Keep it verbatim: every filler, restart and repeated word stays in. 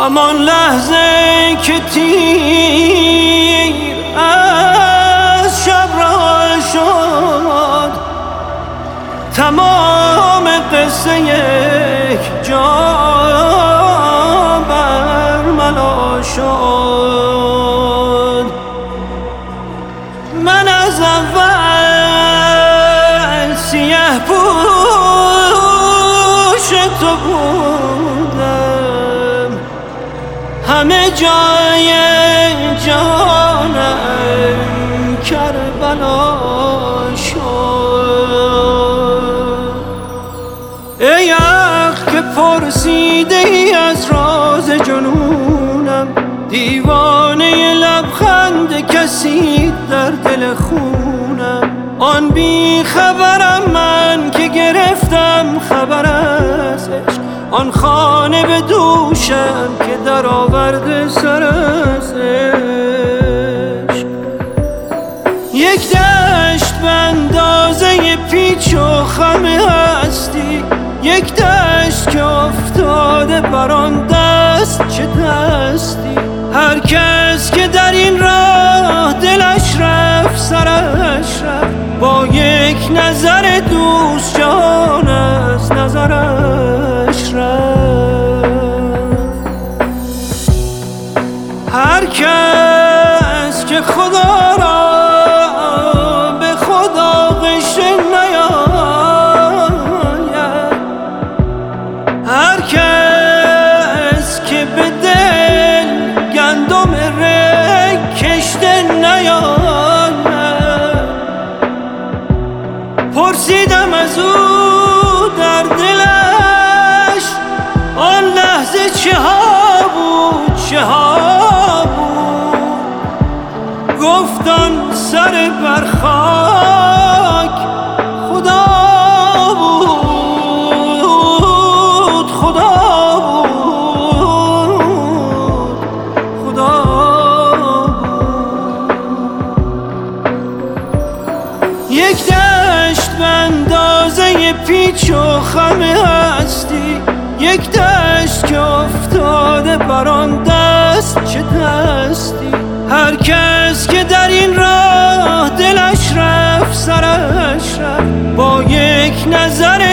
همان لحظه که تیر از شب را شد، تمام قصه یک جا برملا شد. من از اول سیه پوش تو بودم، همه جای جانم کربلا شد. ای عقل که پرسیده ای از راز جنونم، دیوانه لبخند کسی در دل خونم. آن بی خبرم من که گرفتم خبر از عشق، آن خانه به دوشم که در آورده سر از عشق. یک دشت به اندازه پیچ و خم هستی، یک دشت که افتاده بر آن دست چه دستی. هر کس که در این راه دلش رفت سرش رفت، با یک نظر دوست جان از نظرش رفت. هر کس که خدا را به خدا غشه نیاید، هر کس که به دل گندم رگ کشته نیاید. پرسیدم از او در دلش آن لحظه چه ها بود چه ها بود، گفت آن سر بر خاک خدا بود خدا بود خدا بود. یک دشت به اندازه پیچ و خم هستی، یک دشت که افتاده بر آن دست چه دستی. هر کس که در این راه دلش رفت سرش رفت، با یک نظر